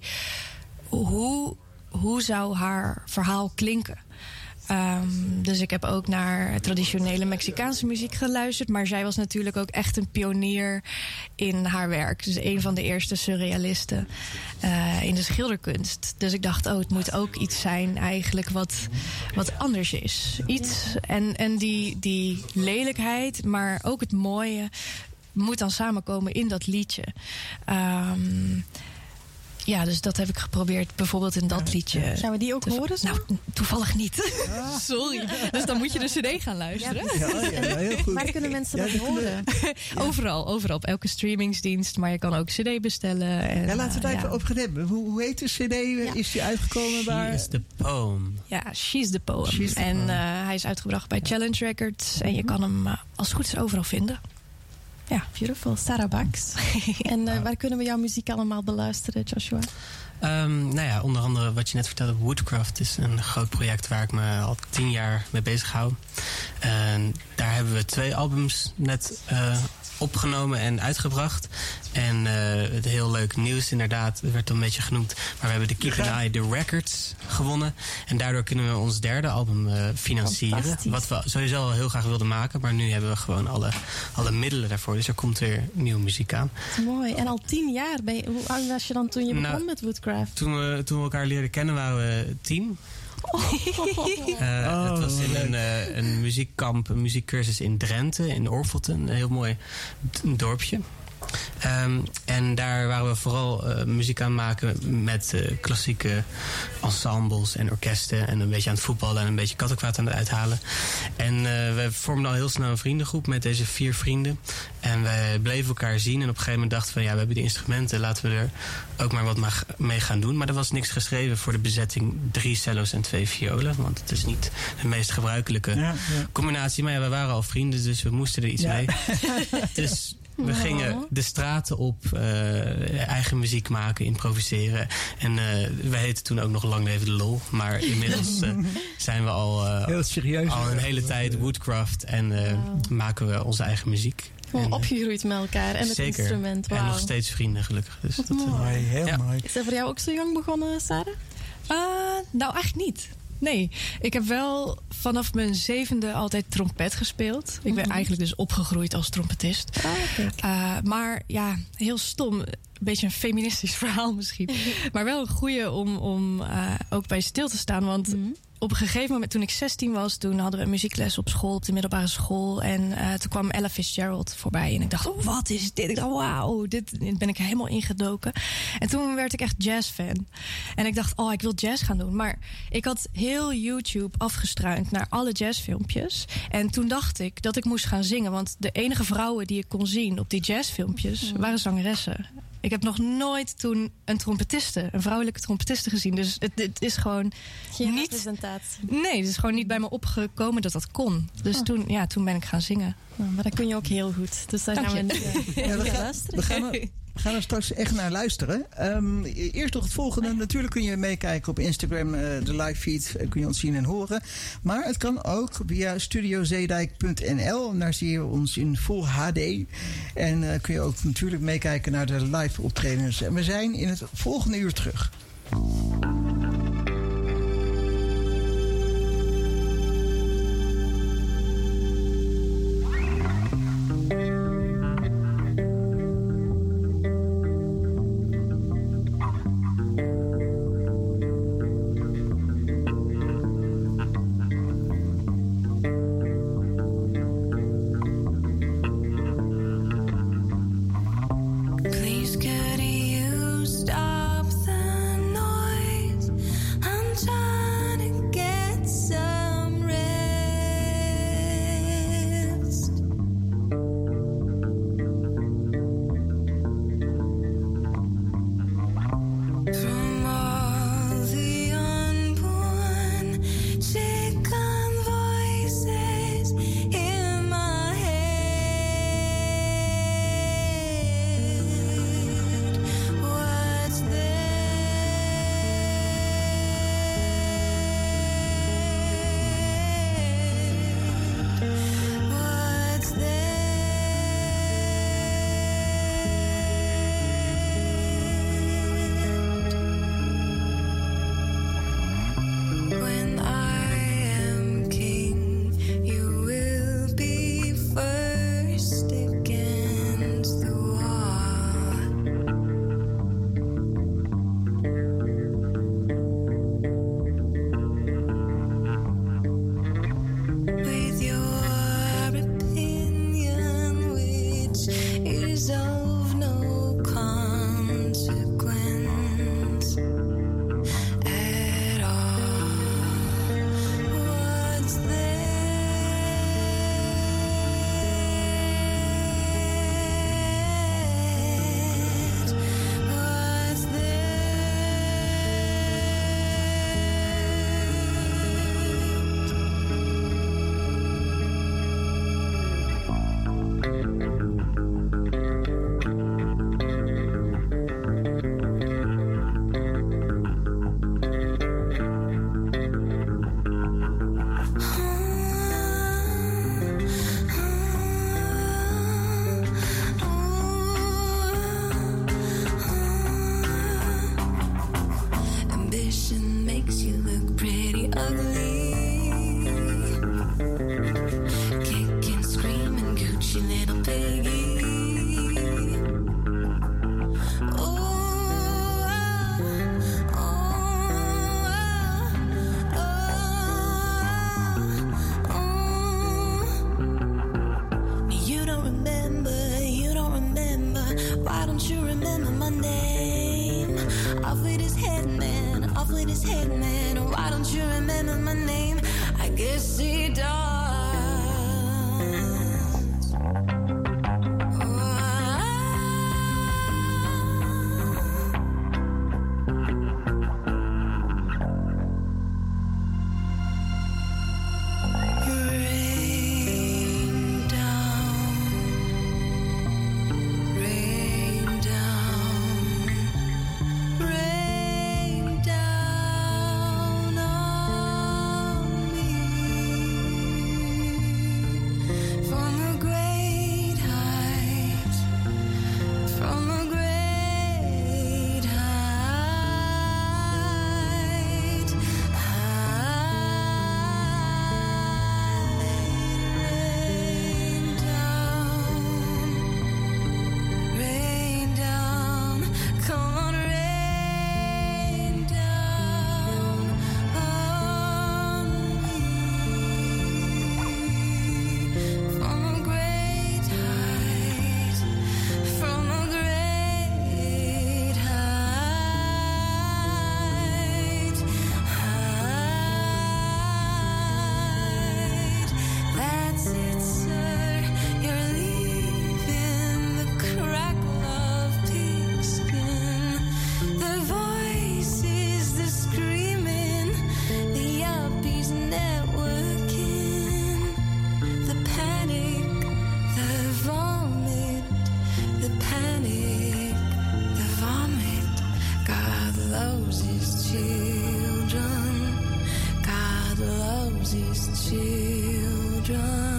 hoe zou haar verhaal klinken? Dus ik heb ook naar traditionele Mexicaanse muziek geluisterd. Maar zij was natuurlijk ook echt een pionier in haar werk. Dus een van de eerste surrealisten in de schilderkunst. Dus ik dacht, het moet ook iets zijn eigenlijk wat anders is. Iets en die lelijkheid, maar ook het mooie moet dan samenkomen in dat liedje. Ja, dus dat heb ik geprobeerd bijvoorbeeld in dat liedje. Gaan we die ook horen? Nou, toevallig niet. Sorry. Dus dan moet je de cd gaan luisteren. Ja, heel goed. Waar kunnen mensen dat horen? Overal op elke streamingsdienst. Maar je kan ook cd bestellen. En, laten we het even over gaan hebben. Hoe heet de cd? Is die uitgekomen? She is the Poem. Ja, She's the Poem. Hij is uitgebracht bij Challenge Records. En je kan hem als het goed is overal vinden. Ja, beautiful. Sarah Bax. En waar kunnen we jouw muziek allemaal beluisteren, Joshua? Onder andere wat je net vertelde, Woodcraft is een groot project waar ik me al 10 jaar mee bezig hou. Daar hebben we 2 albums net opgenomen en uitgebracht. En het heel leuk nieuws inderdaad, het werd al een beetje genoemd. Maar we hebben de Keep an Eye the Records gewonnen. En daardoor kunnen we ons 3e album financieren. Wat we sowieso al heel graag wilden maken. Maar nu hebben we gewoon alle middelen daarvoor. Dus er komt weer nieuwe muziek aan. Mooi. En al 10 jaar. Hoe oud was je dan toen je begon met Woodcraft? Toen we elkaar leerden kennen waren we 10. Het was in een muziekkamp, een muziekcursus in Drenthe, in Orvelten. Een heel mooi dorpje. En daar waren we vooral muziek aan het maken met klassieke ensembles en orkesten. En een beetje aan het voetballen en een beetje kattenkwaad aan het uithalen. En we vormden al heel snel een vriendengroep met deze 4 vrienden. En wij bleven elkaar zien. En op een gegeven moment dachten we, we hebben die instrumenten, laten we er ook maar wat mee gaan doen. Maar er was niks geschreven voor de bezetting 3 cello's en 2 violen. Want het is niet de meest gebruikelijke combinatie. Maar we waren al vrienden, dus we moesten er iets mee. Dus we gingen de straten op, eigen muziek maken, improviseren. En we heten toen ook nog Lang Leven de Lol. Maar inmiddels zijn we al, heel serieus, al een hele tijd Woodcraft en maken we onze eigen muziek. Gewoon opgegroeid met elkaar en het Zeker. instrument. En Wauw. nog steeds vrienden, gelukkig. Dus Wat dat, mooi. Heel mooi. Is dat voor jou ook zo jong begonnen, Sarah? Nou, echt niet. Nee, ik heb wel vanaf mijn 7e altijd trompet gespeeld. Ik ben eigenlijk dus opgegroeid als trompetist. Maar ja, heel stom. Een beetje een feministisch verhaal misschien. Maar wel een goeie om ook bij stil te staan. Want op een gegeven moment, toen ik 16 was, toen hadden we een muziekles op school, op de middelbare school. En toen kwam Ella Fitzgerald voorbij. En ik dacht, oh, wat is dit? Ik dacht, wauw, dit ben ik helemaal ingedoken. En toen werd ik echt jazzfan. En ik dacht, oh, ik wil jazz gaan doen. Maar ik had heel YouTube afgestruind naar alle jazzfilmpjes. En toen dacht ik dat ik moest gaan zingen. Want de enige vrouwen die ik kon zien op die jazzfilmpjes waren zangeressen. Ik heb nog nooit toen een vrouwelijke trompetiste gezien. Dus het is gewoon Geen niet... representatie. Nee, het is gewoon niet bij me opgekomen dat dat kon. Dus toen ben ik gaan zingen. Nou, maar dat kun je ook heel goed. Dus daar Dank gaan we je. nu luisteren. We gaan er straks echt naar luisteren. Eerst nog het volgende. Natuurlijk kun je meekijken op Instagram. De live feed kun je ons zien en horen. Maar het kan ook via studiozeedijk.nl. En daar zie je ons in full HD. En kun je ook natuurlijk meekijken naar de live optredens. En we zijn in het volgende uur terug. Please could you stop the noise? I'm trying to get some rest. From all the unborn chicken voices in my head, what's when I am king, you will be first against the wall. With your opinion, which is of no consequence at all. What's that? What's Ambition makes you look pretty ugly. Kick and scream and Gucci little piggy. You don't remember. Why don't you remember my name? Off with his head, man. Why don't you remember my name? I guess he does. Rain down, rain down, rain down on raised children.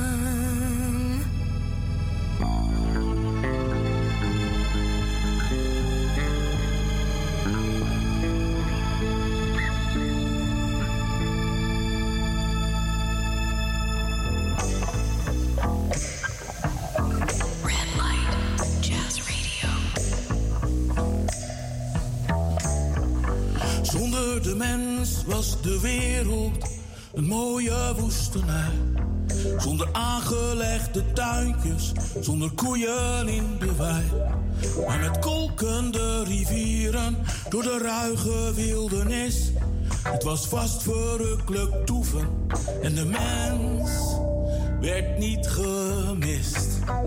Zonder de mens was de wereld een mooie woestenij. Zonder aangelegde tuintjes, zonder koeien in de wei. Maar met kolkende rivieren door de ruige wildernis. Het was vast verrukkelijk toeven en de mens werd niet gemist.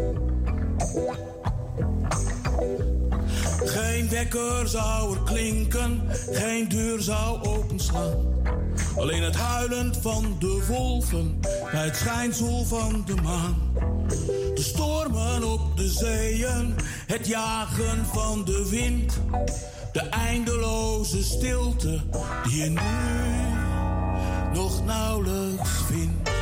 Geen wekker zou er klinken, geen deur zou openslaan. Alleen het huilen van de wolven bij het schijnsel van de maan. De stormen op de zeeën, het jagen van de wind. De eindeloze stilte die je nu nog nauwelijks vindt.